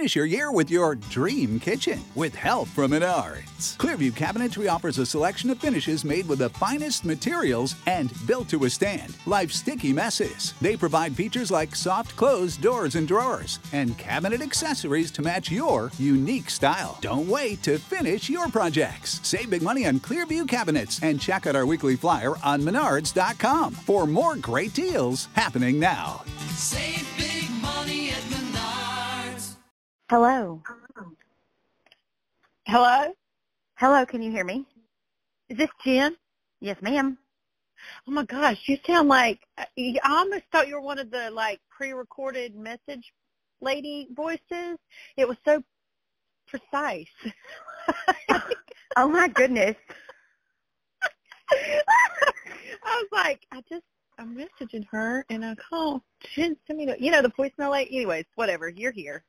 Finish your year with your dream kitchen with help from Menards. Clearview Cabinetry offers a selection of finishes made with the finest materials and built to withstand life's sticky messes. They provide features like soft close doors and drawers and cabinet accessories to match your unique style. Don't wait to finish your projects. Save big money on Clearview cabinets and check out our weekly flyer on Menards.com for more great deals happening now. Save big money at Menards. Hello. Hello? Hello, can you hear me? Is this Jen? Yes, ma'am. Oh my gosh, you sound like, I almost thought you were one of the pre-recorded message lady voices. It was so precise. Oh my goodness. I was like, I'm messaging her and I call. She didn't send me the voicemail lady. Anyways, whatever, you're here.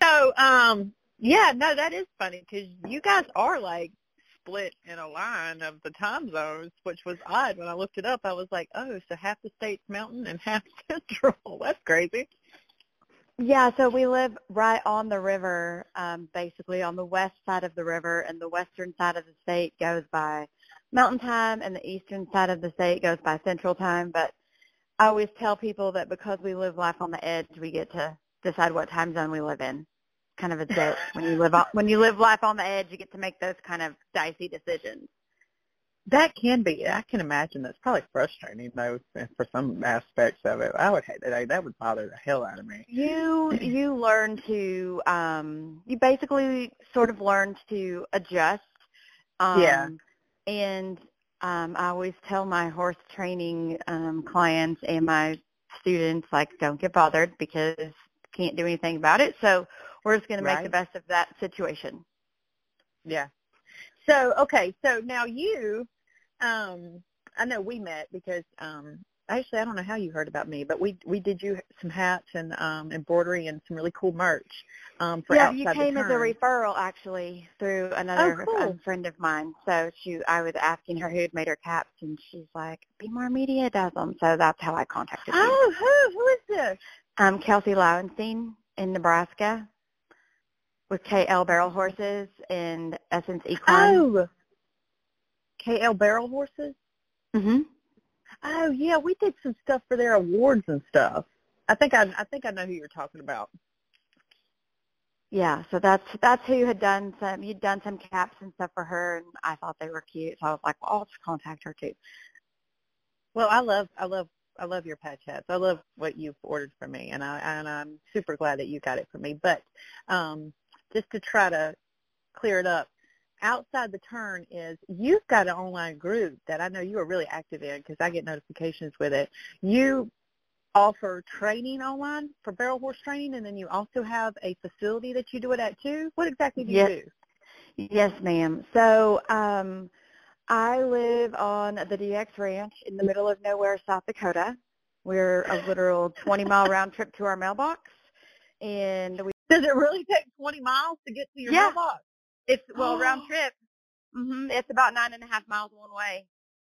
Yeah, no, that is funny because you guys are split in a line of the time zones, which was odd. When I looked it up, I was like, oh, so half the state's mountain and half central. That's crazy. Yeah, so we live right on the river, basically on the west side of the river, and the western side of the state goes by mountain time, and the eastern side of the state goes by central time. But I always tell people that because we live life on the edge, we get to decide what time zone we live in. Kind of a joke. When you live life on the edge, you get to make those kind of dicey decisions. That can be. I can imagine that's probably frustrating, though, for some aspects of it. I would hate that. That would bother the hell out of me. You learn to, you basically sort of learn to adjust. Yeah. And I always tell my horse training clients and my students, don't get bothered because can't do anything about it. So we're just going to make the best of that situation. Yeah. So, okay. So now you, I know we met because, actually, I don't know how you heard about me, but we did you some hats and embroidery and some really cool merch for yeah, Outside you the came as a Turn. referral, actually, through another cool. friend of mine. So I was asking her who had made her caps, and she's like, Be More Media does them. So that's how I contacted you. Oh, who is this? Kelsey Lauenstein in Nebraska with KL Barrel Horses and Essence Equine. Oh, KL Barrel Horses? Mm-hmm. Oh, yeah, we did some stuff for their awards and stuff. I think I know who you're talking about. Yeah, so that's who had done some. You'd done some caps and stuff for her, and I thought they were cute, so I was like, well, I'll just contact her too. Well, I love your patch hats. I love what you've ordered for me, and I'm super glad that you got it for me. But just to try to clear it up, Outside the Turn is you've got an online group that I know you are really active in because I get notifications with it. You offer training online for barrel horse training, and then you also have a facility that you do it at too. What exactly do you do? Yes, ma'am. So I live on the DX Ranch in the middle of nowhere, South Dakota. We're a literal 20-mile round trip to our mailbox. And Does it really take 20 miles to get to your mailbox? It's, round trip. Mm-hmm. It's about 9.5 miles one way.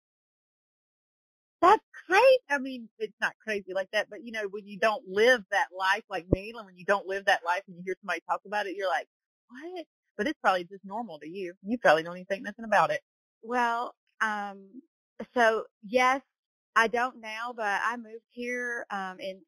That's crazy. I mean, it's not crazy like that, but, when you don't live that life like me, and when you don't live that life and you hear somebody talk about it, you're like, what? But it's probably just normal to you. You probably don't even think nothing about it. Well, so, yes, I don't now, but I moved here in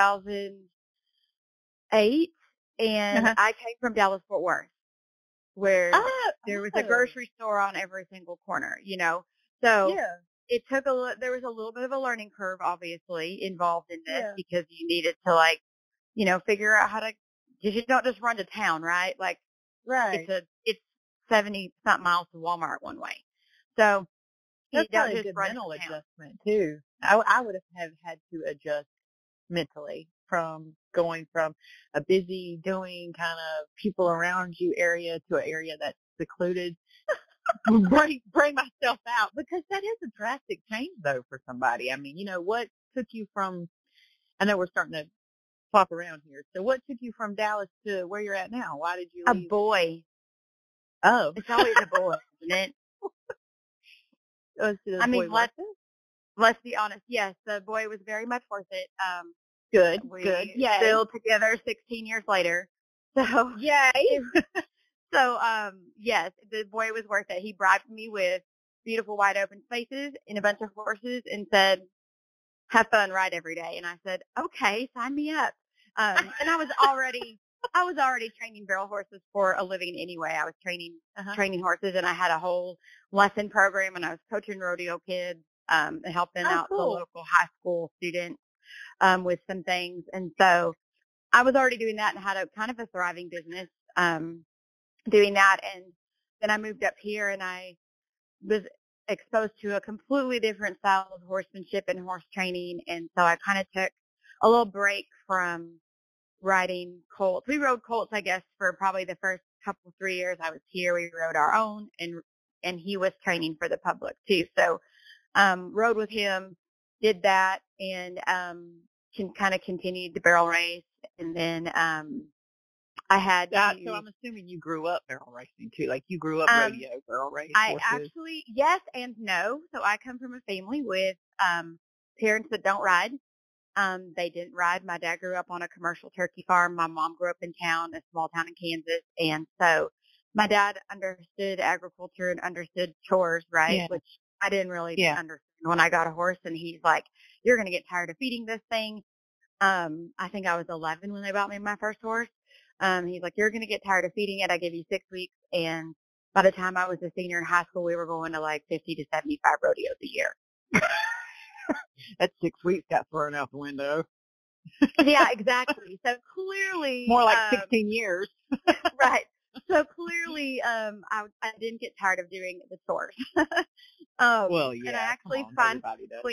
2008, and I came from Dallas-Fort Worth, where there was a grocery store on every single corner, So it took there was a little bit of a learning curve, obviously, involved in this because you needed to, figure out how to, because you don't just run to town, right? Right. It's 70-something miles to Walmart one way. So that's you don't probably just a good run mental to town. adjustment, too. I would have had to adjust mentally from going from a busy doing kind of people around you area to an area that's secluded. bring myself out, because that is a drastic change though for somebody. I mean, what took you from, I know we're starting to flop around here, so what took you from Dallas to where you're at now? Why did you leave? A boy. Oh. It's always a boy, isn't it? I mean, let's be honest. Yes, the boy was very much worth it. Good. We're still together 16 years later. So Yay. yes, the boy was worth it. He bribed me with beautiful wide open spaces and a bunch of horses and said, have fun, ride every day. And I said, okay, sign me up. And I was already training barrel horses for a living anyway. I was training horses, and I had a whole lesson program, and I was coaching rodeo kids, and helping out the Cool. local high school students, with some things. And so I was already doing that and had a kind of a thriving business, doing that. And then I moved up here, and I was exposed to a completely different style of horsemanship and horse training. And so I kind of took a little break from riding colts. We rode colts, I guess, for probably the first couple, 3 years I was here. We rode our own, and he was training for the public too. So, rode with him, did that, and, kind of continued the barrel race. And then, I had So I'm assuming you grew up barrel racing too. Like you grew up rodeo barrel race I horses. actually, yes and no. So I come from a family with parents that don't ride. They didn't ride. My dad grew up on a commercial turkey farm. My mom grew up in town, a small town in Kansas. And so my dad understood agriculture and understood chores, right? Yeah. Which I didn't really Yeah. understand when I got a horse. And he's like, you're going to get tired of feeding this thing. I think I was 11 when they bought me my first horse. He's like, you're going to get tired of feeding it. I give you 6 weeks. And by the time I was a senior in high school, we were going to like 50 to 75 rodeos a year. That 6 weeks got thrown out the window. Yeah, exactly. So clearly, More like 16 years. right. So clearly, I didn't get tired of doing the chores. Well, yeah. And I actually come on, find everybody does.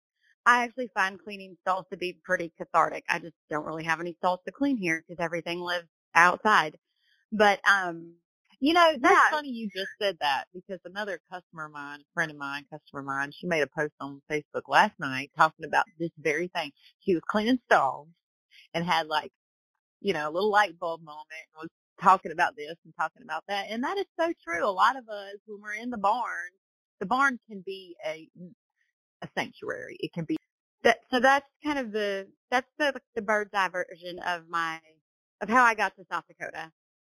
cleaning stalls to be pretty cathartic. I just don't really have any stalls to clean here because everything lives outside. But, That's funny you just said that because another customer of mine, she made a post on Facebook last night talking about this very thing. She was cleaning stalls and had like, a little light bulb moment and was talking about this and talking about that. And that is so true. A lot of us, when we're in the barn can be a sanctuary. It can be. so that's kind of that's the bird's eye version of how I got to South Dakota.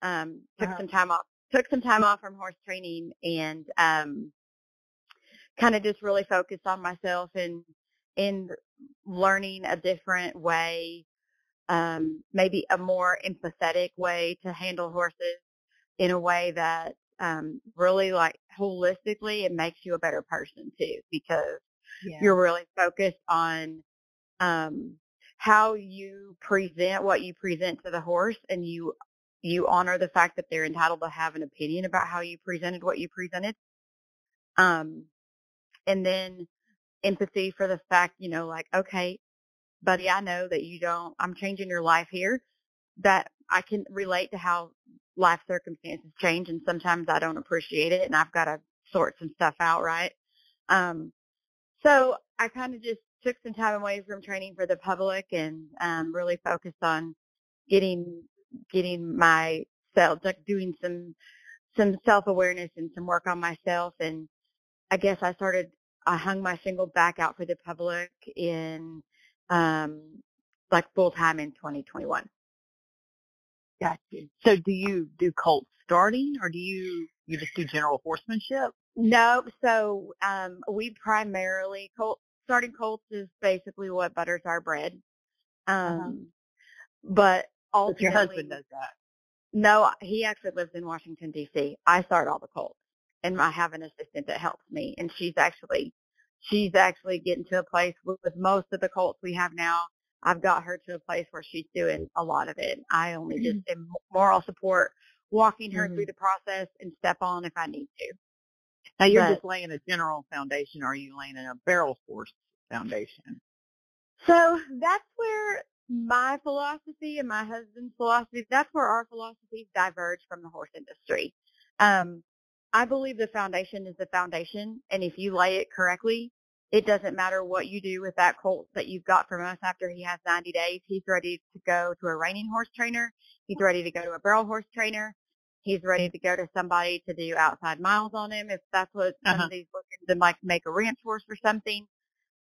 Took some time off from horse training and, kind of just really focused on myself and learning a different way, maybe a more empathetic way to handle horses in a way that, really like holistically it makes you a better person too, because you're really focused on, how you present what you present to the horse, and you honor the fact that they're entitled to have an opinion about how you presented what you presented. And then empathy for the fact, like, okay, buddy, I know that I'm changing your life here, that I can relate to how life circumstances change, and sometimes I don't appreciate it, and I've got to sort some stuff out, right? So I kind of just took some time away from training for the public and, really focused on getting myself, like doing some self-awareness and some work on myself. And I guess I hung my shingle back out for the public in, like full time in 2021. Gotcha. So do you do colt starting or do you just do general horsemanship? No. So, we primarily starting colts is basically what butters our bread. But ultimately, your husband does that. No, he actually lives in Washington, D.C. I start all the colts, and I have an assistant that helps me, and she's actually getting to a place with most of the colts we have now. I've got her to a place where she's doing a lot of it. I only just am moral support, walking her through the process and step on if I need to. Now you're just laying a general foundation, or are you laying a barrel horse foundation? So that's where my philosophy and my husband's philosophy, that's where our philosophies diverge from the horse industry. I believe the foundation is the foundation, and if you lay it correctly, it doesn't matter what you do with that colt that you've got from us after he has 90 days. He's ready to go to a reining horse trainer. He's ready to go to a barrel horse trainer. He's ready to go to somebody to do outside miles on him if that's what somebody's looking to like make a ranch horse or something.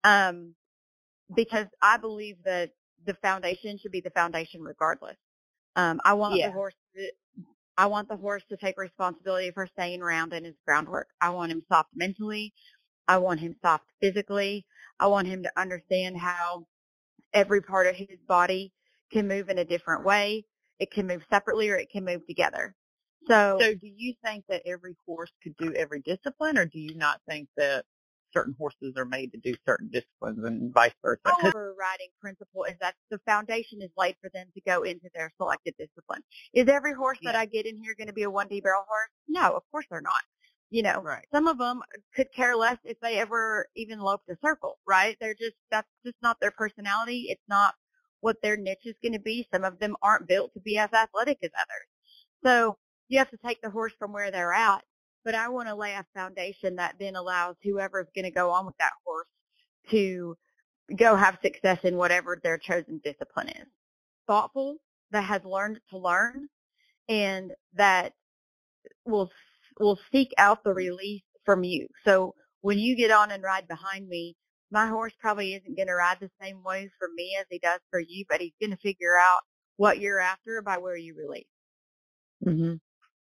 Because I believe that the foundation should be the foundation regardless. I want the Yeah. horse I want the horse to take responsibility for staying around in his groundwork. I want him soft mentally. I want him soft physically. I want him to understand how every part of his body can move in a different way. It can move separately or it can move together. So So do you think that every horse could do every discipline, or do you not think that certain horses are made to do certain disciplines and vice versa? 'Cause- our riding principle is that the foundation is laid for them to go into their selected discipline. Is every horse that I get in here going to be a 1D barrel horse? No, of course they're not. You know, Right. some of them could care less if they ever even loped a circle, right? That's just not their personality. It's not what their niche is going to be. Some of them aren't built to be as athletic as others. So you have to take the horse from where they're at. But I want to lay a foundation that then allows whoever's going to go on with that horse to go have success in whatever their chosen discipline is. Thoughtful, that has learned to learn, and that will seek out the release from you. So when you get on and ride behind me, my horse probably isn't going to ride the same way for me as he does for you, but he's going to figure out what you're after by where you release. Mm-hmm.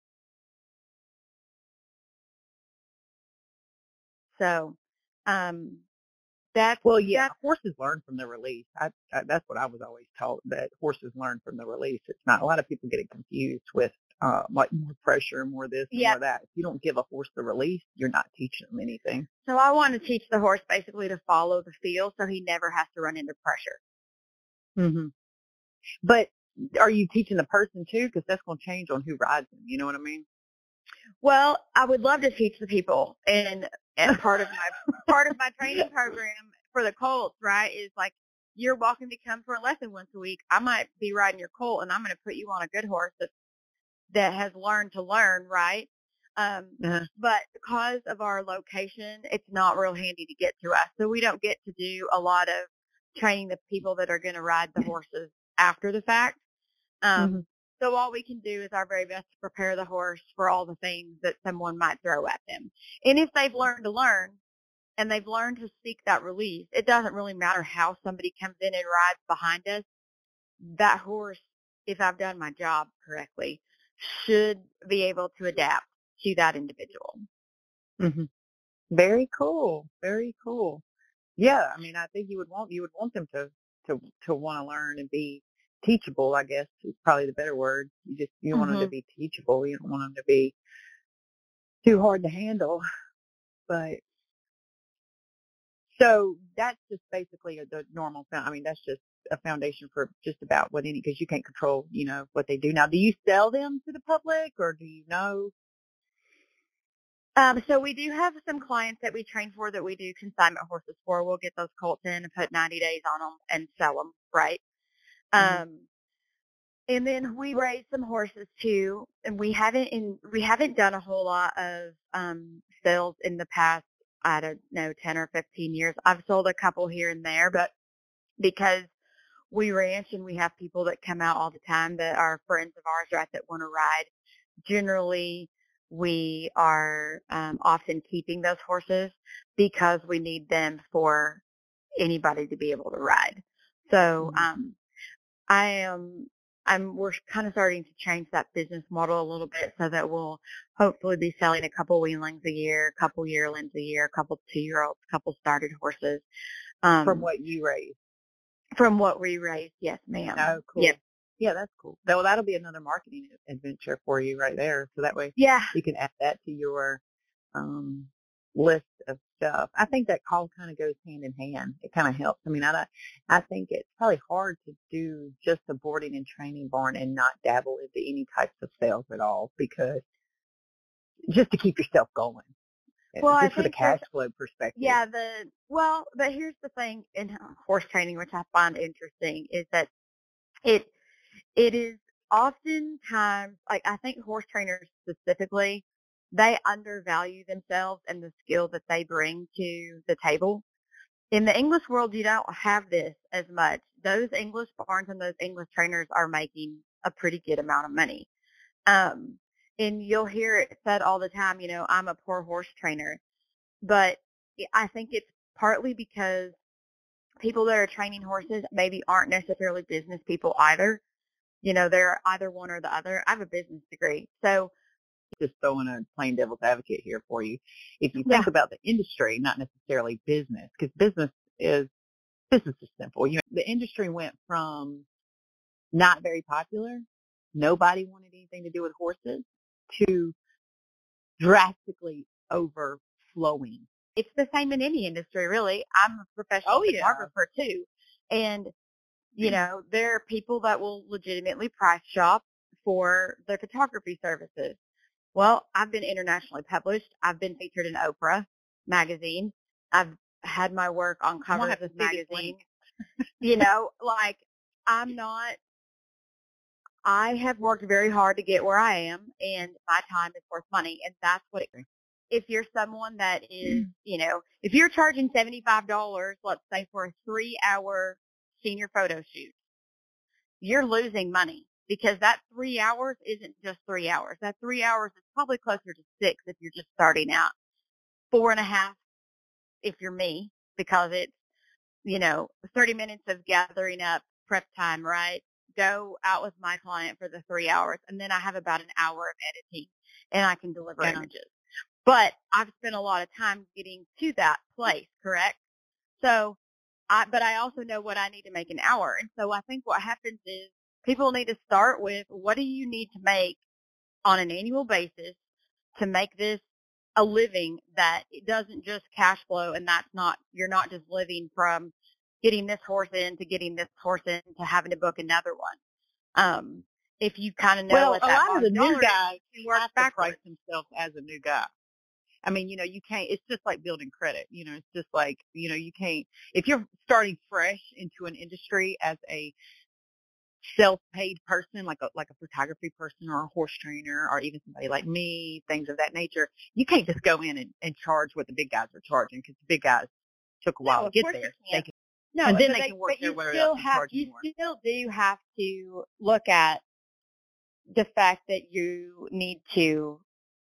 So that's Well, yeah, that's horses learn from the release. That's what I was always taught, that horses learn from the release. It's not, a lot of people get it confused with like more pressure, more this, and yeah. more that. If you don't give a horse the release, you're not teaching them anything. So I want to teach the horse basically to follow the feel so he never has to run into pressure. Mm-hmm. But are you teaching the person too? Because that's going to change on who rides them. You know what I mean? Well, I would love to teach the people, and part of my training program for the colts, right, is like you're welcome to come for a lesson once a week. I might be riding your colt, and I'm going to put you on a good horse that has learned to learn, right? But because of our location, it's not real handy to get to us, so we don't get to do a lot of training the people that are going to ride the horses after the fact. So all we can do is our very best to prepare the horse for all the things that someone might throw at them. And if they've learned to learn and they've learned to seek that release, it doesn't really matter how somebody comes in and rides behind us. That horse, if I've done my job correctly, should be able to adapt to that individual. Mm-hmm. Very cool. Very cool. Yeah, I mean, I think you would want them to want to learn and be teachable, I guess is probably the better word. You want them to be teachable. You don't want them to be too hard to handle. But so that's just basically the normal. I mean, that's just a foundation for just about because you can't control, what they do. Now, do you sell them to the public, or do you know? So we do have some clients that we train for that we do consignment horses for. We'll get those colts in and put 90 days on them and sell them, right? And then we raise some horses too, and we haven't done a whole lot of sales in the past, I don't know, 10 or 15 years. I've sold a couple here and there, but because we ranch and we have people that come out all the time that are friends of ours, right, that want to ride, generally we are often keeping those horses because we need them for anybody to be able to ride. So we're kind of starting to change that business model a little bit so that we'll hopefully be selling a couple weanlings a year, a couple yearlings a year, a couple 2-year-olds, a couple started horses. From what you raise? From what we raise, yes, ma'am. Oh, cool. Yes. Yeah, that's cool. Well, that'll be another marketing adventure for you right there. So that way you can add that to your list of stuff. I think that all kind of goes hand in hand. It kind of helps. I mean, I think it's probably hard to do just a boarding and training barn and not dabble into any types of sales at all, because just to keep yourself going. Well, just for the cash flow perspective. Yeah, but here's the thing in horse training, which I find interesting, is that it is oftentimes, like, I think horse trainers specifically, they undervalue themselves and the skill that they bring to the table. In the English world, you don't have this as much. Those English barns and those English trainers are making a pretty good amount of money. And you'll hear it said all the time, I'm a poor horse trainer. But I think it's partly because people that are training horses maybe aren't necessarily business people either. they're either one or the other. I have a business degree. So Just throwing a plain devil's advocate here for you. If you yeah, think about the industry, not necessarily business, because business is simple. The industry went from not very popular, nobody wanted anything to do with horses, to drastically overflowing. it's the same in any industry, really. I'm a professional Oh, yeah. photographer too. And, there are people that will legitimately price shop for their photography services. Well, I've been internationally published. I've been featured in Oprah magazine. I've had my work on I'm covers gonna have to of see this magazines. link. Like I'm not, I have worked very hard to get where I am, and my time is worth money, and that's what if you're someone that is, if you're charging $75, let's say for a 3-hour senior photo shoot, you're losing money because that 3 hours isn't just 3 hours. That 3 hours is probably closer to 6 if you're just starting out. 4.5 if you're me, because it's, 30 minutes of gathering up prep time, right? Go out with my client for the 3 hours, and then I have about an hour of editing, and I can deliver images. But I've spent a lot of time getting to that place, correct? So, but I also know what I need to make an hour. And so I think what happens is people need to start with, what do you need to make on an annual basis to make this a living that it doesn't just cash flow, and you're not just living from getting this horse in to getting this horse in to having to book another one. If you kind of know Well, what a that lot of the new guys work have to backwards. price themselves as a new guy. I mean, you can't, it's just like building credit. It's just like, you can't, if you're starting fresh into an industry as a self-paid person, like a photography person or a horse trainer or even somebody like me, things of that nature, you can't just go in and charge what the big guys are charging, because the big guys took a while to get there. And then they can work their way up and charge more. You still do have to look at the fact that you need to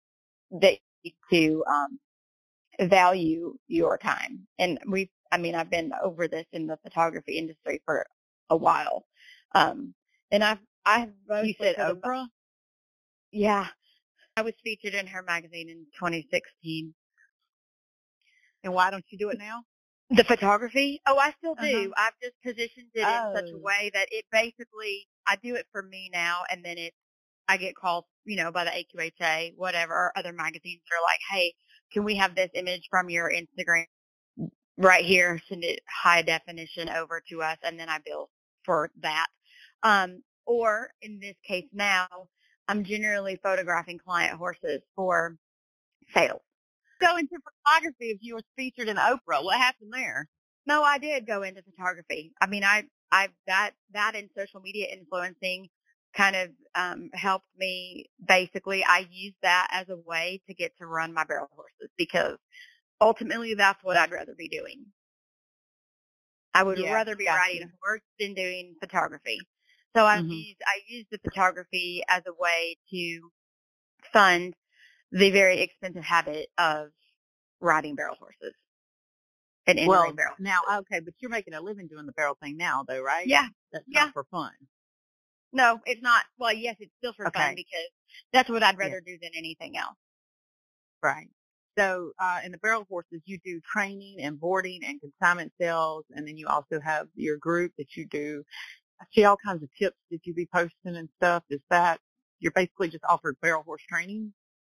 value your time. And I've been over this in the photography industry for a while. And I've mostly, You said Oprah? Yeah. I was featured in her magazine in 2016. And why don't you do it now? The photography? Oh, I still do. Uh-huh. I've just positioned it in such a way that it basically, I do it for me now, and then I get called, by the AQHA, whatever, or other magazines that are like, hey, can we have this image from your Instagram right here, send it high definition over to us, and then I bill for that. Or in this case now, I'm generally photographing client horses for sales. Go into photography if you were featured in Oprah. What happened there? No, I did go into photography. I mean, that and social media influencing kind of helped me. Basically, I used that as a way to get to run my barrel horses, because ultimately that's what I'd rather be doing. I would rather be riding a horse than doing photography. So I used the photography as a way to fund the very expensive habit of riding barrel horses and entering barrel. Now, okay, but you're making a living doing the barrel thing now, though, right? Yeah. That's not for fun. No, it's not. Well, yes, it's still for fun, because that's what I'd rather do than anything else. Right. So in the barrel horses, you do training and boarding and consignment sales, and then you also have your group that you do. I see all kinds of tips that you be posting and stuff. Is that you're basically just offered barrel horse training?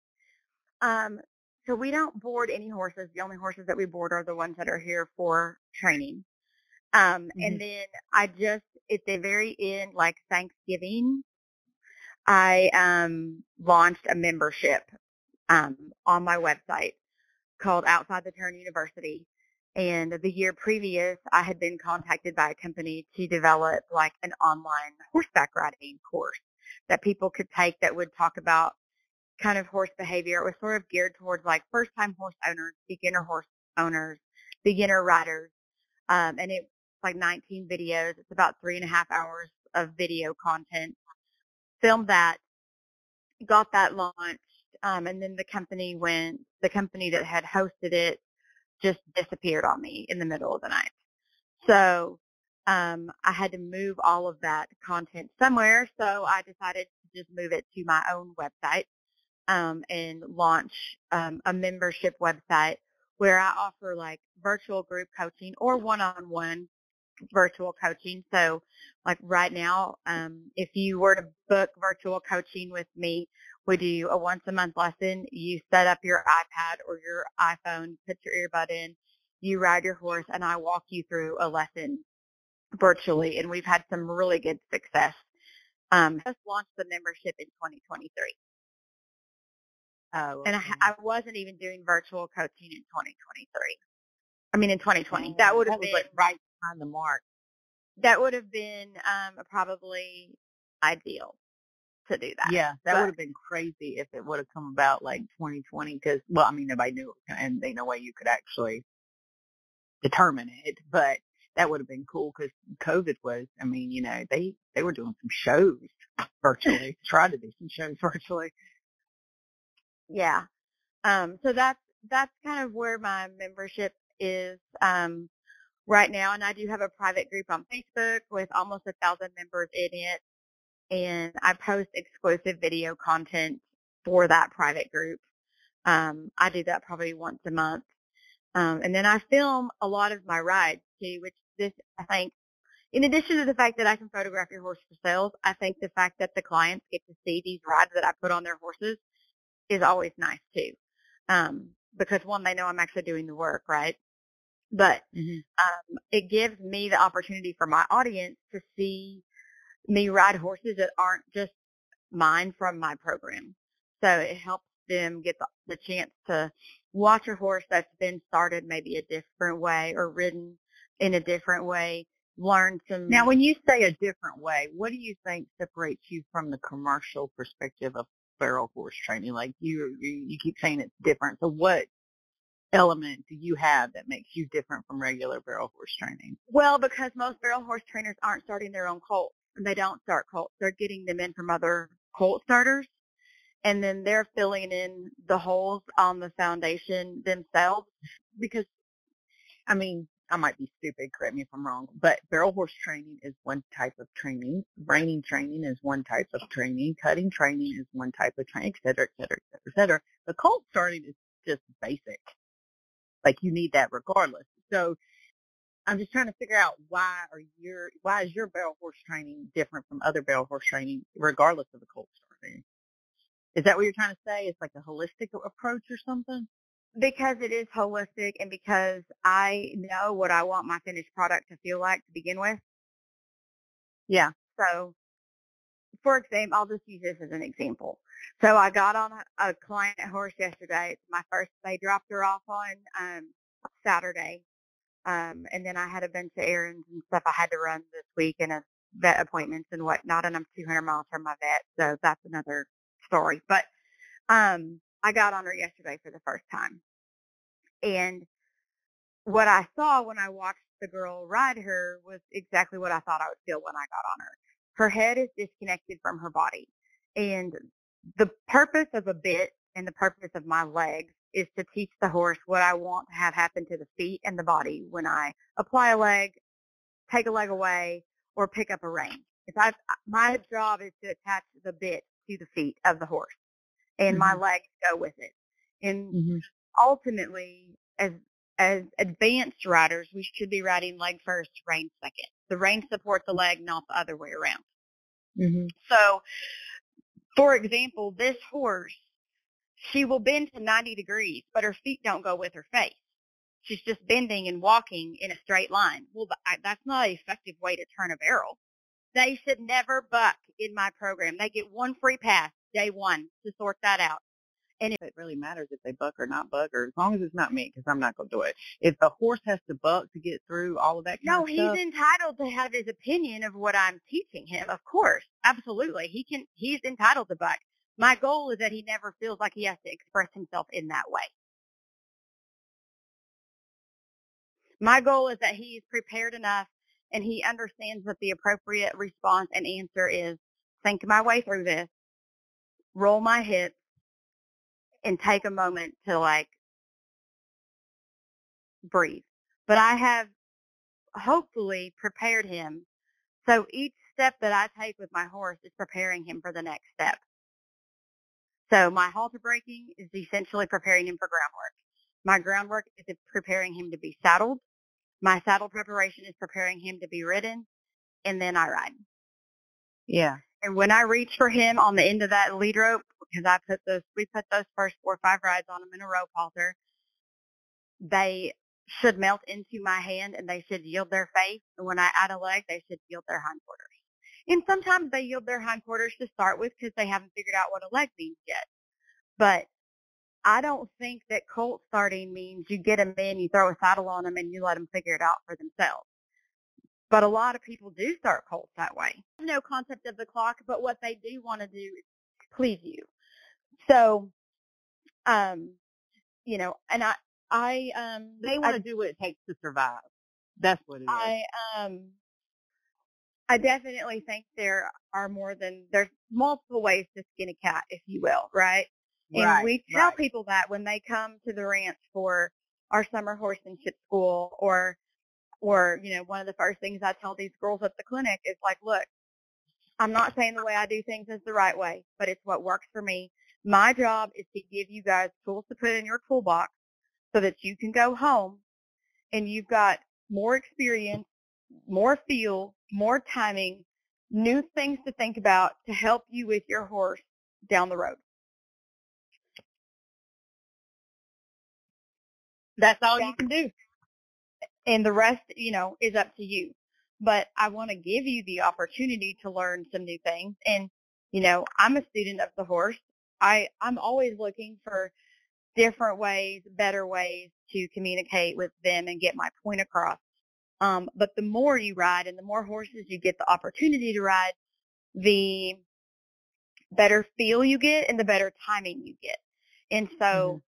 So we don't board any horses. The only horses that we board are the ones that are here for training. And then at the very end, like Thanksgiving, I launched a membership on my website called Outside the Turn University. And the year previous, I had been contacted by a company to develop like an online horseback riding course that people could take that would talk about kind of horse behavior. It was sort of geared towards like first-time horse owners, beginner horse owners, beginner riders. And it's like 19 videos. It's about 3.5 hours of video content. Filmed that, got that launched, and then the company that had hosted it just disappeared on me in the middle of the night. So I had to move all of that content somewhere, so I decided to just move it to my own website and launch a membership website where I offer like virtual group coaching or one-on-one virtual coaching. So like right now, if you were to book virtual coaching with me, we do a once a month lesson. You set up your iPad or your iPhone, put your earbud in, you ride your horse, and I walk you through a lesson virtually. And we've had some really good success. Just launched the membership in 2023. Oh, And okay. I wasn't even doing virtual coaching in 2023. I mean, in 2020. That would have That was been like right behind the mark. that would have been probably ideal to do that. Yeah, that But would have been crazy if it would have come about like 2020 because, well, I mean, nobody knew and there's no way you could actually determine it, but that would have been cool because COVID was, I mean, you know, they were doing some shows virtually, tried to do some shows virtually. yeah. So that's kind of where my membership is right now, and I do have a private group on Facebook with almost 1,000 members in it, and I post exclusive video content for that private group. I do that probably once a month, and then I film a lot of my rides too, which this I think. In addition to the fact that I can photograph your horse for sales, I think the fact that the clients get to see these rides that I put on their horses is always nice too. Because one, they know I'm actually doing the work, right? But it gives me the opportunity for my audience to see me ride horses that aren't just mine from my program. So it helps them get the chance to watch a horse that's been started maybe a different way or ridden in a different way, learn some. Now, when you say a different way, what do you think separates you from the commercial perspective of barrel horse training? Like you keep saying it's different. So what element do you have that makes you different from regular barrel horse training? Well, because most barrel horse trainers aren't starting their own colts, and they don't start colts. They're getting them in from other colt starters, and then they're filling in the holes on the foundation themselves. Because I mean, I might be stupid, correct me if I'm wrong, but barrel horse training is one type of training. Reining training is one type of training. Cutting training is one type of training, et cetera, et cetera, et cetera, et cetera. The colt starting is just basic. Like you need that regardless. So I'm just trying to figure out why is your barrel horse training different from other barrel horse training regardless of the colt starting? Is that what you're trying to say? It's like a holistic approach or something? because it is holistic and because I know what I want my finished product to feel like to begin with. Yeah. So, for example, I'll just use this as an example. So I got on a client horse yesterday. It's my first. They dropped her off on Saturday, and then I had a bunch of errands and stuff I had to run this week and vet appointments and whatnot. And I'm 200 miles from my vet, so that's another story. But I got on her yesterday for the first time, and what I saw when I watched the girl ride her was exactly what I thought I would feel when I got on her. Her head is disconnected from her body. And the purpose of a bit and the purpose of my legs is to teach the horse what I want to have happen to the feet and the body when I apply a leg, take a leg away, or pick up a rein. My job is to attach the bit to the feet of the horse, and my legs go with it. And ultimately, as advanced riders, we should be riding leg first, rein second. The rein supports the leg, not the other way around. So, for example, this horse, she will bend to 90 degrees, but her feet don't go with her face. She's just bending and walking in a straight line. Well, that's not an effective way to turn a barrel. They should never buck in my program. They get one free pass day one to sort that out. And if it really matters if they buck or not buck, or as long as it's not me, because I'm not going to do it. If the horse has to buck to get through all of that kind of stuff. No, he's entitled to have his opinion of what I'm teaching him, of course. Absolutely. He's entitled to buck. My goal is that he never feels like he has to express himself in that way. My goal is that he is prepared enough and he understands that the appropriate response and answer is think my way through this, roll my hips, and take a moment to breathe. But I have hopefully prepared him. So each step that I take with my horse is preparing him for the next step. So my halter breaking is essentially preparing him for groundwork. My groundwork is preparing him to be saddled. My saddle preparation is preparing him to be ridden, and then I ride. Yeah. And when I reach for him on the end of that lead rope, because we put those first 4 or 5 rides on him in a rope halter, they should melt into my hand and they should yield their face. And when I add a leg, they should yield their hindquarters. And sometimes they yield their hindquarters to start with because they haven't figured out what a leg means yet. But I don't think that colt starting means you get them in, you throw a saddle on them, and you let them figure it out for themselves. But a lot of people do start colts that way. There's no concept of the clock, but what they do want to do is please you. So, you know, and They want to do what it takes to survive. That's what it is. I definitely think there's multiple ways to skin a cat, if you will, right? And we tell people that when they come to the ranch for our summer horsemanship school or, you know, one of the first things I tell these girls at the clinic is like, look, I'm not saying the way I do things is the right way, but it's what works for me. My job is to give you guys tools to put in your toolbox so that you can go home and you've got more experience, more feel, more timing, new things to think about to help you with your horse down the road. That's all you can do. And the rest, you know, is up to you. But I want to give you the opportunity to learn some new things. And, you know, I'm a student of the horse. I'm always looking for different ways, better ways to communicate with them and get my point across. But the more you ride and the more horses you get the opportunity to ride, the better feel you get and the better timing you get. And so,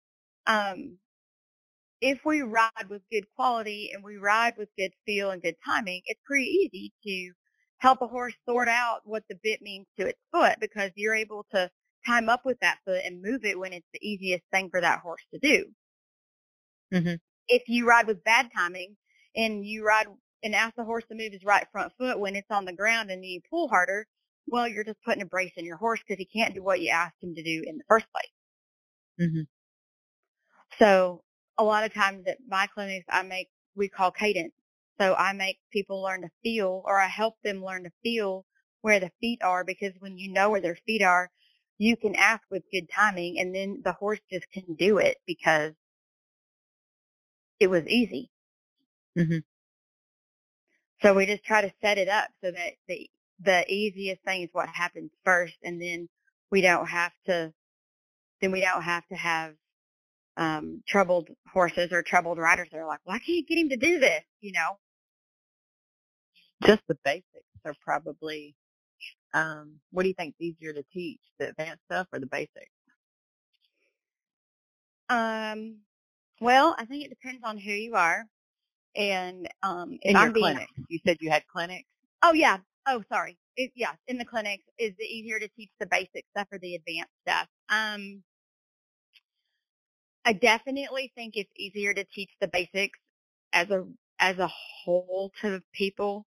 if we ride with good quality and we ride with good feel and good timing, it's pretty easy to help a horse sort out what the bit means to its foot because you're able to time up with that foot and move it when it's the easiest thing for that horse to do. Mm-hmm. If you ride with bad timing and you ride and ask the horse to move his right front foot when it's on the ground and you pull harder, well, you're just putting a brace in your horse because he can't do what you asked him to do in the first place. Mm-hmm. So a lot of times at my clinics, we call cadence. So I make people learn to feel, or I help them learn to feel where the feet are, because when you know where their feet are, you can ask with good timing, and then the horse just can do it because it was easy. Mm-hmm. So we just try to set it up so that the easiest thing is what happens first, and then we don't have to have troubled horses or troubled riders that are like, well, I can't get him to do this, you know. Just the basics are probably, what do you think is easier to teach, the advanced stuff or the basics? Well, I think it depends on who you are. And in your clinics, you said you had clinics? Oh, yeah. Oh, sorry. In the clinics, is it easier to teach the basic stuff or the advanced stuff? I definitely think it's easier to teach the basics as a whole to people,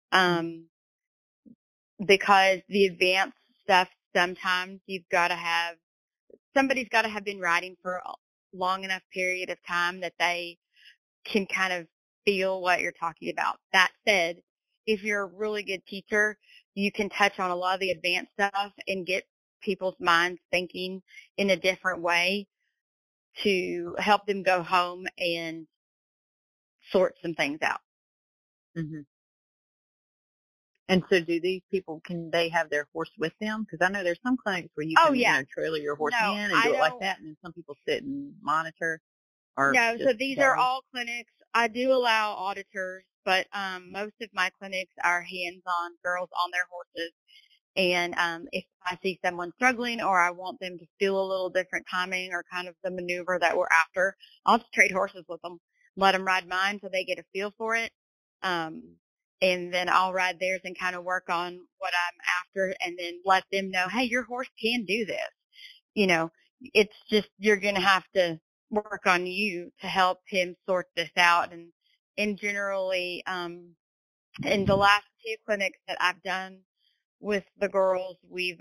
because the advanced stuff, sometimes somebody's got to have been riding for a long enough period of time that they can kind of feel what you're talking about. That said, if you're a really good teacher, you can touch on a lot of the advanced stuff and get people's minds thinking in a different way to help them go home and sort some things out. Mm-hmm. And so do these people, can they have their horse with them? Because I know there's some clinics where you can trailer your horse in and do it like that, and then some people sit and monitor. No, so these are all clinics. I do allow auditors, but most of my clinics are hands-on, girls on their horses. And if I see someone struggling or I want them to feel a little different timing or kind of the maneuver that we're after, I'll just trade horses with them, let them ride mine so they get a feel for it. And then I'll ride theirs and kind of work on what I'm after and then let them know, hey, your horse can do this. You know, it's just you're going to have to work on you to help him sort this out and and generally, in the last 2 clinics that I've done with the girls,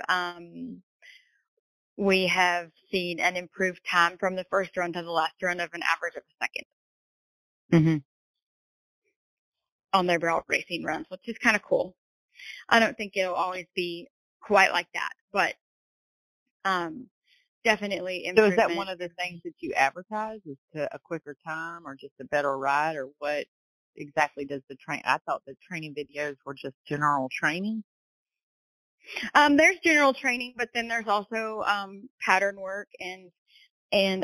we have seen an improved time from the first run to the last run of an average of a second Mm-hmm. on their barrel racing runs, which is kind of cool. I don't think it'll always be quite like that, but definitely So is improvement. that one of the things that you advertise, is to a quicker time or just a better ride, or what exactly does the train? I thought the training videos were just general training. There's general training, but then there's also pattern work and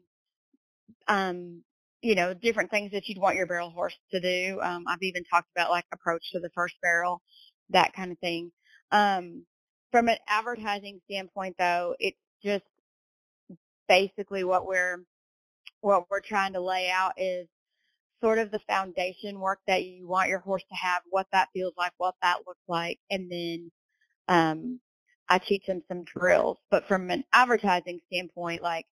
different things that you'd want your barrel horse to do. I've even talked about like approach to the first barrel, that kind of thing. From an advertising standpoint, though, it's just basically what we're trying to lay out is sort of the foundation work that you want your horse to have, what that feels like, what that looks like, and then I teach them some drills. But from an advertising standpoint, like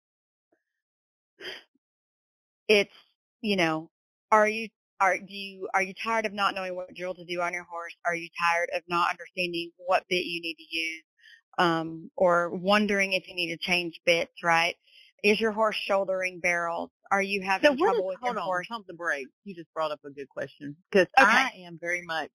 it's, are you tired of not knowing what drill to do on your horse? Are you tired of not understanding what bit you need to use, or wondering if you need to change bits? Right? Is your horse shouldering barrels? Are you having trouble with your horse? Pump the brakes. You just brought up a good question, because Okay. I am very much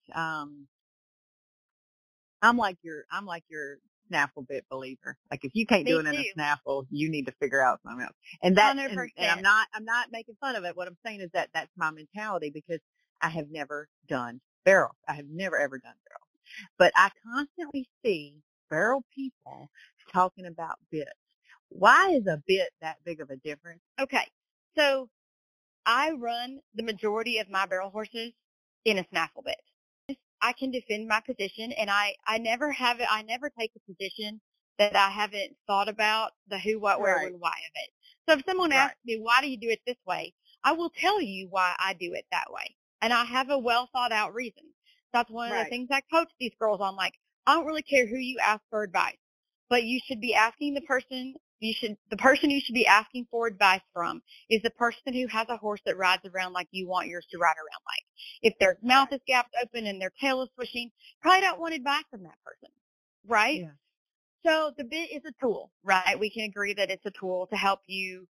I'm like your snaffle bit believer. Like if you can't Me do it in too. a snaffle, you need to figure out something else. And that, 100%. and I'm not making fun of it. What I'm saying is that that's my mentality, because I have never done barrels. I have never ever done barrels, but I constantly see barrel people talking about bits. Why is a bit that big of a difference? Okay. So I run the majority of my barrel horses in a snaffle bit. I can defend my position, and I never take a position that I haven't thought about the who, what, where, Right. when, why of it. So if someone Right. asks me, why do you do it this way? I will tell you why I do it that way. And I have a well thought out reason. That's one of the Right. things I coach these girls on. Like, I don't really care who you ask for advice, but you should be asking the person you should be asking for advice from is the person who has a horse that rides around like you want yours to ride around like. If their mouth is gapped open and their tail is swishing, probably don't want advice from that person, right? Yeah. So the bit is a tool, right? We can agree that it's a tool to help you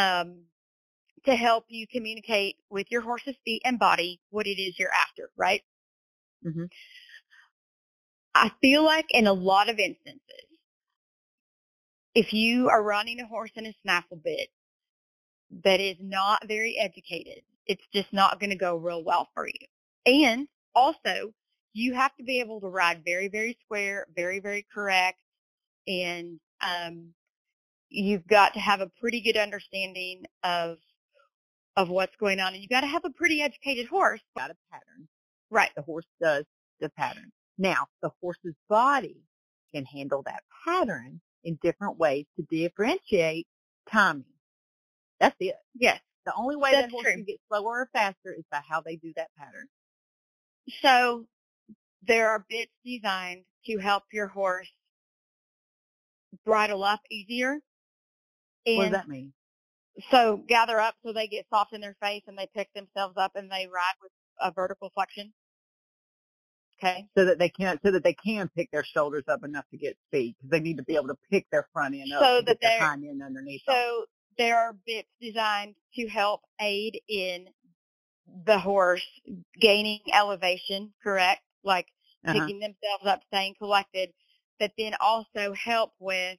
communicate with your horse's feet and body what it is you're after, right? Mm-hmm. I feel like in a lot of instances, if you are running a horse in a snaffle bit that is not very educated, it's just not going to go real well for you. And also, you have to be able to ride very, very square, very, very correct, and you've got to have a pretty good understanding of what's going on, and you've got to have a pretty educated horse. Got a pattern. Right. The horse does the pattern. Now, the horse's body can handle that pattern in different ways to differentiate timing. That's it. Yes. The only way That's that horse true. can get slower or faster is by how they do that pattern. So there are bits designed to help your horse bridle up easier. And What does that mean? so gather up so they get soft in their face and they pick themselves up and they ride with a vertical flexion. Okay. So that they can pick their shoulders up enough to get speed, because they need to be able to pick their front end up So to that get their they're- hind end underneath them. So there are bits designed to help aid in the horse gaining elevation, correct? Like picking themselves up, staying collected, but then also help with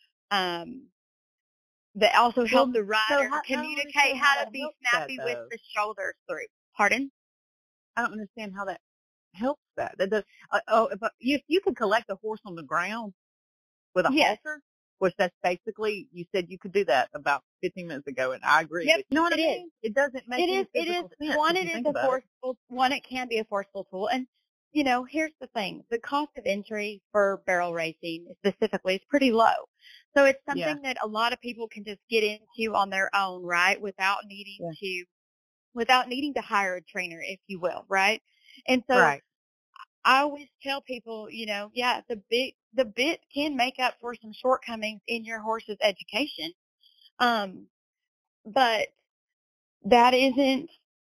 that also help the rider communicate how to be snappy with the shoulders through. Pardon? I don't understand how that helps that. That does. But if you could collect a horse on the ground with a Yes. halter, which that's basically, you said you could do that about 15 minutes ago, and I agree. Yep, with you. You know what it I mean? It doesn't make any physical sense. One, if it you is think a about it. forceful. One, it can be a forceful tool, and here's the thing: the cost of entry for barrel racing specifically is pretty low. So it's something that a lot of people can just get into on their own, right? Without needing to hire a trainer, if you will, right? And so Right. I always tell people, the bit can make up for some shortcomings in your horse's education. But that isn't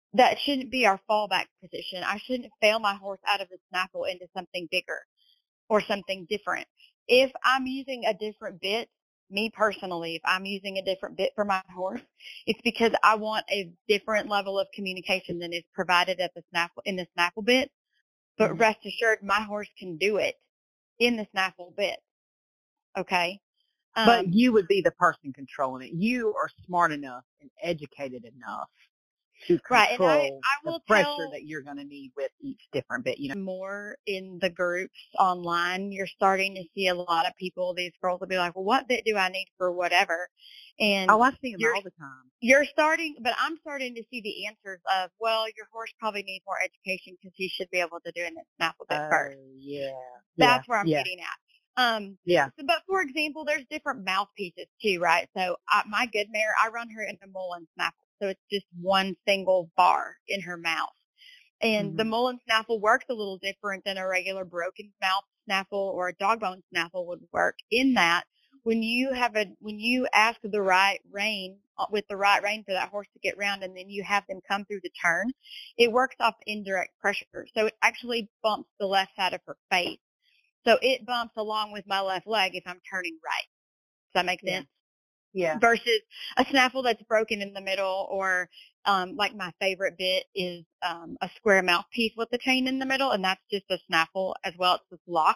that shouldn't be our fallback position. I shouldn't fail my horse out of the snaffle into something bigger or something different. If I'm using a different bit, me personally, if I'm using a different bit for my horse, it's because I want a different level of communication than is provided at the snaffle in the snaffle bit. But Mhm. rest assured, my horse can do it in the snaffle bit. Okay. But you would be the person controlling it. You are smart enough and educated enough to Right, and I control the will pressure tell that you're going to need with each different bit. more in the groups online. You're starting to see a lot of people, these girls will be like, well, what bit do I need for whatever? And Oh, I see them you're all the time. I'm starting to see the answers of, well, your horse probably needs more education because he should be able to do it in the snaffle bit first. Yeah. That's where I'm yeah. getting at. Yeah. So, but for example, there's different mouthpieces too, right? So my good mare, I run her in the Mullen snaffle. So it's just one single bar in her mouth. And the Mhm. Mullen snaffle works a little different than a regular broken mouth snaffle or a dog bone snaffle would work in that when you ask the right rein with the right rein for that horse to get round and then you have them come through the turn, it works off indirect pressure. So it actually bumps the left side of her face. So it bumps along with my left leg if I'm turning right. Does that make sense? Yeah. Versus a snaffle that's broken in the middle or like my favorite bit is a square mouthpiece with the chain in the middle, and that's just a snaffle as well. It's this lock.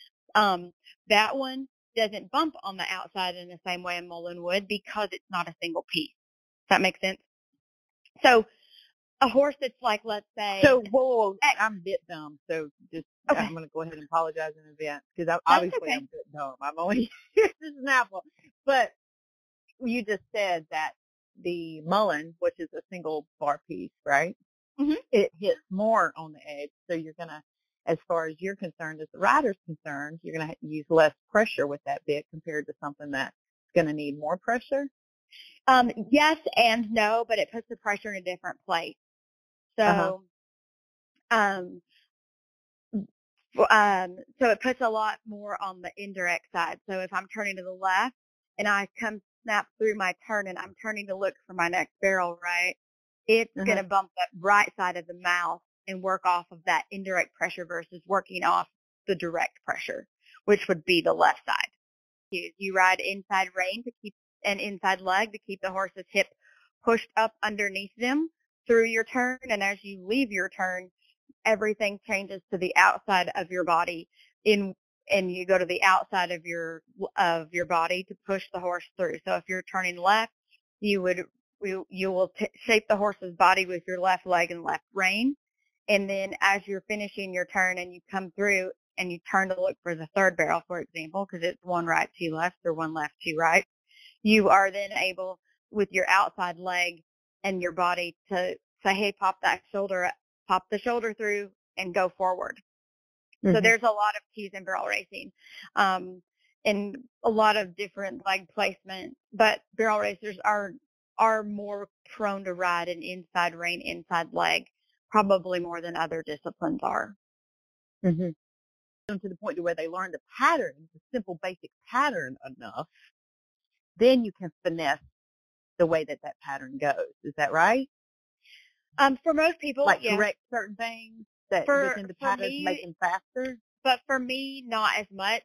That one doesn't bump on the outside in the same way a Mullen would because it's not a single piece. Does that make sense? So a horse that's like, let's say. So, whoa, I'm a bit dumb. So just, Okay. I'm going to go ahead and apologize in advance because Obviously I'm a bit dumb. I'm only used to Snapple. But you just said that the Mullen, which is a single bar piece, right? Mm-hmm. It hits more on the edge. So you're going to, as far as you're concerned, as the rider's concerned, you're going to use less pressure with that bit compared to something that's going to need more pressure. Yes and no, but it puts the pressure in a different place. So, so it puts a lot more on the indirect side. So if I'm turning to the left and I come snap through my turn and I'm turning to look for my next barrel, right, it's going to bump that right side of the mouth and work off of that indirect pressure versus working off the direct pressure, which would be the left side. You ride inside rein to keep an inside leg to keep the horse's hip pushed up underneath them through your turn, and as you leave your turn, everything changes to the outside of your body and you go to the outside of your body to push the horse through. So if you're turning left, you will shape the horse's body with your left leg and left rein. And then as you're finishing your turn and you come through and you turn to look for the third barrel, for example, because it's one right, two left, or one left, two right, you are then able with your outside leg and your body to say, hey, pop the shoulder through and go forward. So there's a lot of keys in barrel racing, and a lot of different leg placement, but barrel racers are more prone to ride an inside rein, inside leg, probably more than other disciplines are. Mm-hmm. To the point to where they learn the pattern, the simple basic pattern enough, then you can finesse the way that pattern goes. Is that right? For most people, like yeah. correct certain things that For within the patterns me, make them faster? But for me, not as much.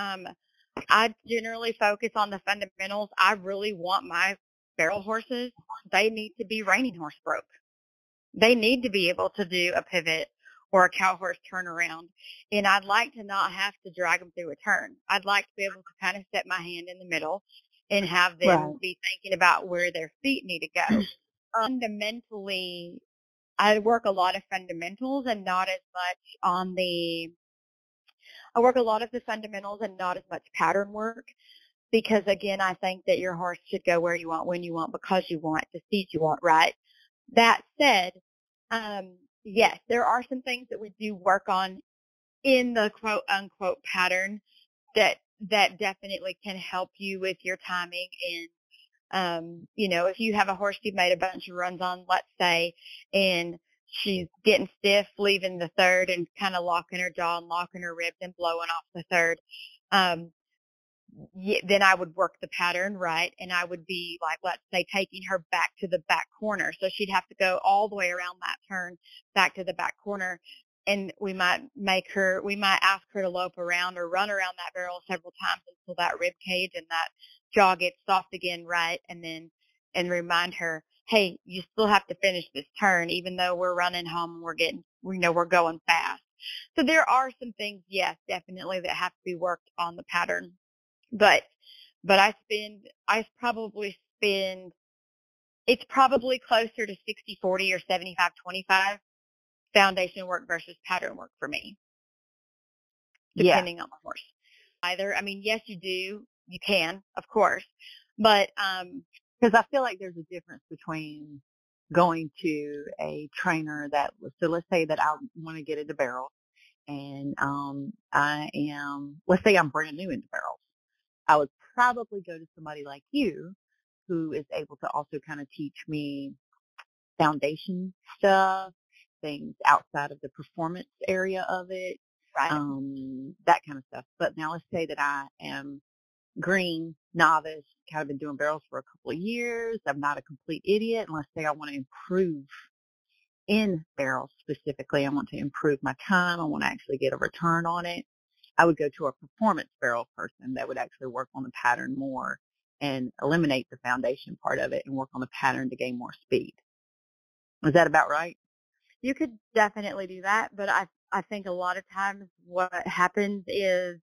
I generally focus on the fundamentals. I really want my barrel horses, they need to be reining horse broke. They need to be able to do a pivot or a cow horse turnaround. And I'd like to not have to drag them through a turn. I'd like to be able to kind of set my hand in the middle and have them be thinking about where their feet need to go. Fundamentally, I work a lot of fundamentals and not as much on I work a lot of the fundamentals and not as much pattern work because, again, I think that your horse should go where you want, when you want, because you want, the speed you want, right? That said, yes, there are some things that we do work on in the quote-unquote pattern that definitely can help you with your timing. And, if you have a horse you've made a bunch of runs on, let's say, and she's getting stiff, leaving the third and kind of locking her jaw and locking her ribs and blowing off the third. then I would work the pattern, right? And I would be like, let's say, taking her back to the back corner. So she'd have to go all the way around that turn back to the back corner. And we might ask her to lope around or run around that barrel several times until that rib cage and that jaw gets soft again, right? And remind her, hey, you still have to finish this turn, even though we're running home and we're going fast. So there are some things, yes, definitely, that have to be worked on the pattern. But I probably spend, it's probably closer to 60-40 or 75-25 foundation work versus pattern work for me, depending on the horse. Yes, you can, of course, but, because I feel like there's a difference between going to a trainer so let's say that I want to get into barrels and, let's say I'm brand new into barrels. I would probably go to somebody like you who is able to also kind of teach me foundation stuff, things outside of the performance area of it, right. That kind of stuff. But now let's say that I am green, novice, kind of been doing barrels for a couple of years. I'm not a complete idiot. And let's say I want to improve in barrels specifically. I want to improve my time. I want to actually get a return on it. I would go to a performance barrel person that would actually work on the pattern more and eliminate the foundation part of it and work on the pattern to gain more speed. Is that about right? You could definitely do that, but I think a lot of times what happens is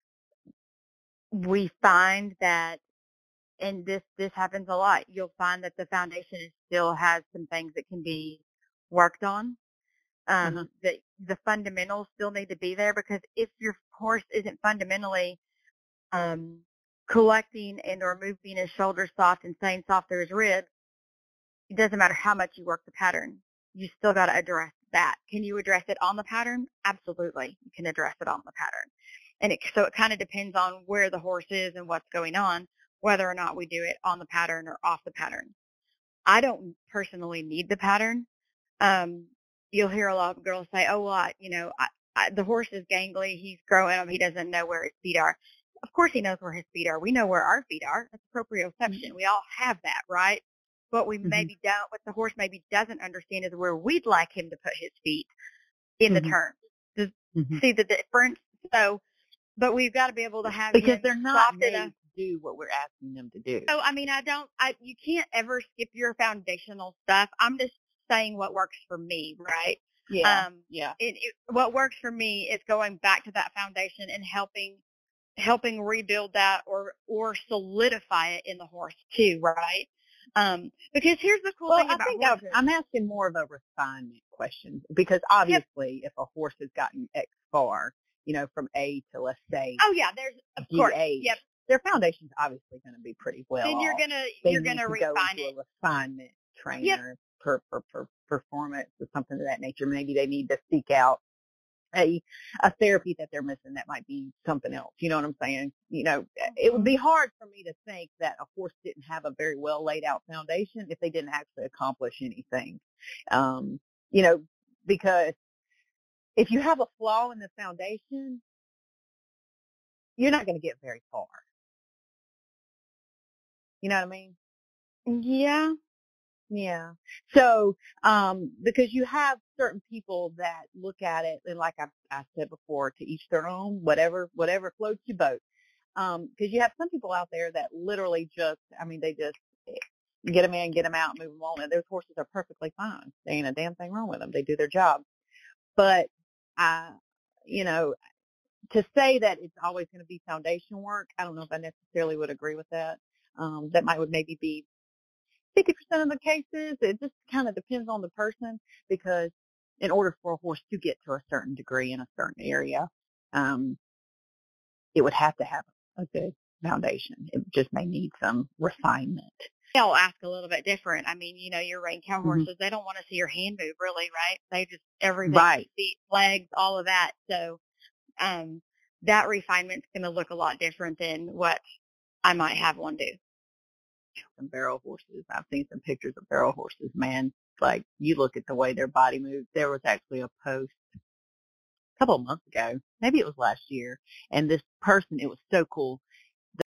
we find that, and this happens a lot, you'll find that the foundation still has some things that can be worked on. That the fundamentals still need to be there, because if your horse isn't fundamentally collecting and or moving his shoulders soft and staying soft through his ribs, it doesn't matter how much you work the pattern. You still got to address that. Can you address it on the pattern? Absolutely, you can address it on the pattern. And so it kind of depends on where the horse is and what's going on, whether or not we do it on the pattern or off the pattern. I don't personally need the pattern. You'll hear a lot of girls say, oh, well, the horse is gangly. He's growing up. He doesn't know where his feet are. Of course he knows where his feet are. We know where our feet are. That's proprioception. We all have that, right? What we maybe don't, what the horse maybe doesn't understand is where we'd like him to put his feet in the turn. See the difference? So, but we've got to be able to have because they're not made to do what we're asking them to do. So, you can't ever skip your foundational stuff. I'm just saying what works for me, right? Yeah. What works for me is going back to that foundation and helping rebuild that or solidify it in the horse too, right? Because here's the cool thing about horses. I'm asking more of a refinement question, because obviously if a horse has gotten X far, from A to, let's say, oh yeah, there's of course, yep, their foundation's obviously going to be pretty well. Then you're gonna refine it. A refinement trainer. Yep. For performance or something of that nature. Maybe they need to seek out a therapy that they're missing that might be something else. You know what I'm saying? It would be hard for me to think that a horse didn't have a very well laid out foundation if they didn't actually accomplish anything. Because if you have a flaw in the foundation, you're not going to get very far. You know what I mean? Yeah. Yeah. So, because you have certain people that look at it, and like I said before, to each their own, whatever floats your boat. Because you have some people out there that literally they just get them in, get them out, move them on, and those horses are perfectly fine. There ain't a damn thing wrong with them. They do their job. But, to say that it's always going to be foundation work, I don't know if I necessarily would agree with that. That would maybe be 50% of the cases. It just kind of depends on the person, because in order for a horse to get to a certain degree in a certain area, it would have to have a good foundation. It just may need some refinement. They'll ask a little bit different. Your rein cow horses, they don't want to see your hand move really, right? They just, everything, right. Feet, legs, all of that. So, that refinement's going to look a lot different than what I might have one do. Some barrel horses. I've seen some pictures of barrel horses, man. Like, you look at the way their body moves. There was actually a post a couple of months ago, maybe it was last year, and this person, it was so cool.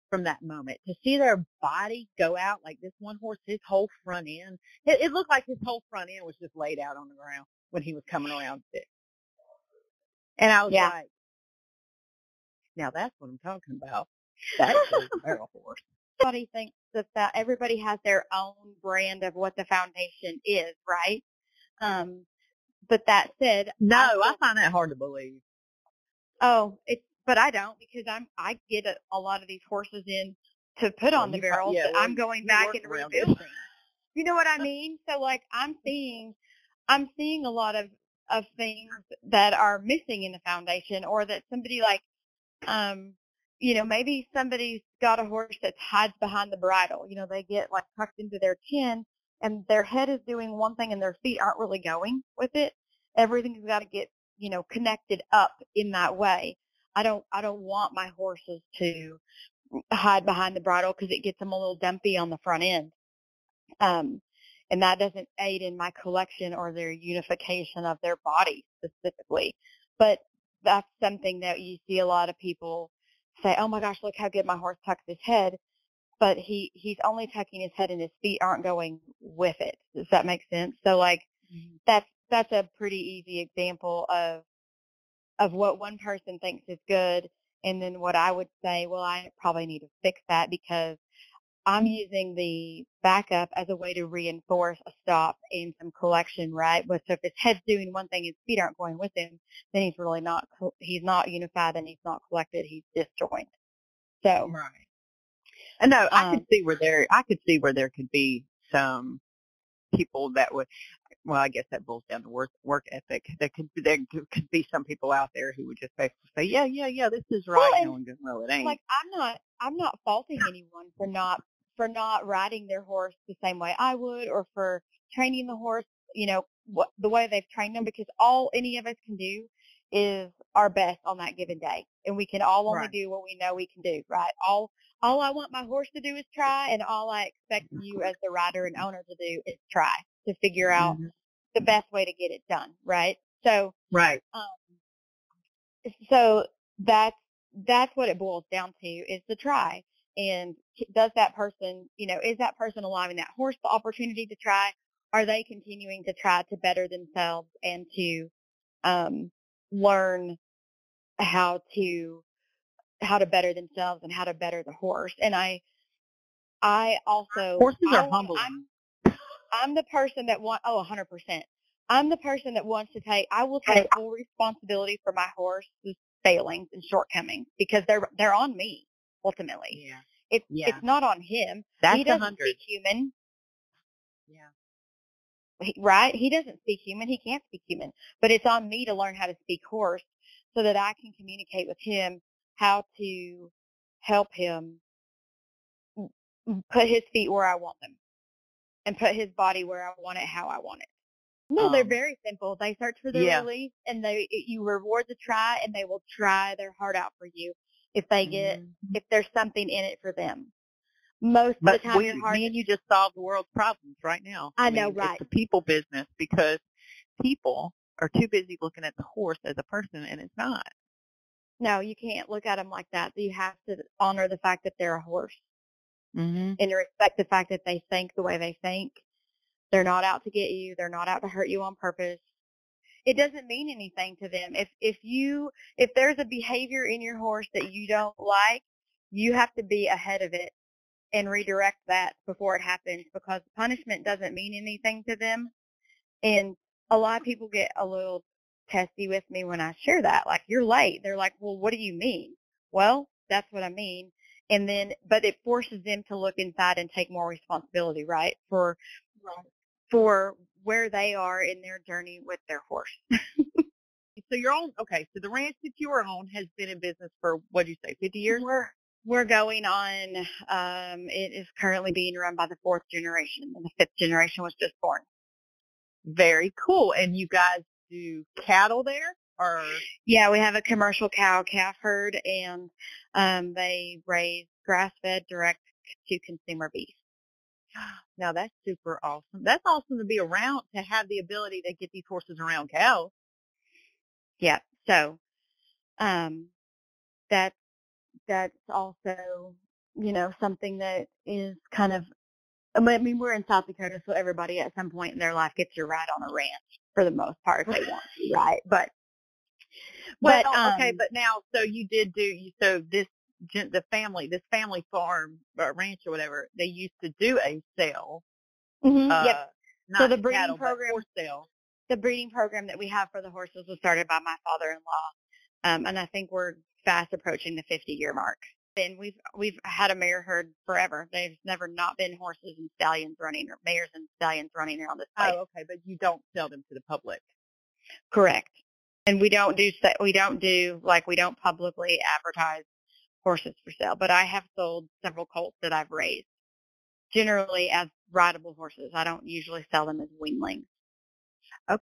from that moment. To see their body go out, like this one horse, his whole front end, it looked like his whole front end was just laid out on the ground when he was coming around it. And I was Yeah. like, now that's what I'm talking about. That's a barrel horse. Everybody thinks that everybody has their own brand of what the foundation is, right? But that said, No, I find that hard to believe. But I don't, because I get a lot of these horses in to put on the barrels, but I'm going back and rebuilding. You know what I mean? So like I'm seeing a lot of things that are missing in the foundation, or that somebody like, maybe somebody's got a horse that hides behind the bridle. You know, they get like tucked into their chin and their head is doing one thing and their feet aren't really going with it. Everything's got to get, connected up in that way. I don't want my horses to hide behind the bridle because it gets them a little dumpy on the front end. And that doesn't aid in my collection or their unification of their body specifically. But that's something that you see a lot of people say, oh my gosh, look how good my horse tucks his head. But he's only tucking his head and his feet aren't going with it. Does that make sense? So like that's a pretty easy example of what one person thinks is good, and then what I would say, well, I probably need to fix that because I'm using the backup as a way to reinforce a stop and some collection, right? But so if his head's doing one thing, his feet aren't going with him, then he's really he's not unified and he's not collected. He's disjointed. So. Right. And no, I could see where there could be some people that would, well, I guess that boils down to work ethic. There could be some people out there who would just basically say, yeah, this is right. Well, no one goes, well, it ain't. Like I'm not faulting anyone for not riding their horse the same way I would, or for training the horse, the way they've trained them, because all any of us can do is our best on that given day, and we can all only do what we know we can do, right? All I want my horse to do is try, and all I expect you as the rider and owner to do is try to figure out the best way to get it done, right? So so that's what it boils down to, is the try. And does that person, is that person allowing that horse the opportunity to try? Are they continuing to try to better themselves and to learn how to better themselves and how to better the horse? And I also, horses are humble. I'm the person that 100%. I'm the person that wants to I will take full responsibility for my horse's failings and shortcomings, because they're on me ultimately. Yeah. It's not on him. That's he doesn't speak human. Yeah. Right? He doesn't speak human. He can't speak human. But it's on me to learn how to speak horse so that I can communicate with him how to help him put his feet where I want them and put his body where I want it, how I want it. No, they're very simple. They search for their release, and you reward the try, and they will try their heart out for you if they if there's something in it for them. Most of the time, me and you just solved the world's problems right now. I know, right? It's a people business, because people are too busy looking at the horse as a person, and it's not. No, you can't look at them like that. You have to honor the fact that they're a horse, and respect the fact that they think the way they think. They're not out to get you. They're not out to hurt you on purpose. It doesn't mean anything to them. If there's a behavior in your horse that you don't like, you have to be ahead of it and redirect that before it happens, because punishment doesn't mean anything to them. And a lot of people get a little testy with me when I share that. Like, you're late. They're like, well, what do you mean? Well, that's what I mean. And then, but it forces them to look inside and take more responsibility, right? For where they are in their journey with their horse. So you're on, so the ranch that you are on has been in business for, what did you say, 50 years? We're going on, it is currently being run by the 4th generation, and the 5th generation was just born. Very cool. And you guys do cattle there? Or? Yeah, we have a commercial cow-calf herd, and they raise grass-fed direct-to-consumer beef. Now, that's super awesome. That's awesome to be around, to have the ability to get these horses around cows. Yeah. So that's also, something that is kind of, I mean, we're in South Dakota, so everybody at some point in their life gets to ride on a ranch for the most part if they want to, right? But okay, but now, so you did so this family farm or ranch or whatever, they used to do a sale. Yep. Not So the breeding cattle, program, but horse sale. the breeding program that we have for the horses was started by my father-in-law, and I think we're fast approaching the 50-year mark. And we've had a mare herd forever. There's never not been horses and stallions running, or mares and stallions running around this place. Oh, okay, but you don't sell them to the public. Correct. And we don't publicly advertise horses for sale. But I have sold several colts that I've raised, generally as rideable horses. I don't usually sell them as weanlings. Okay.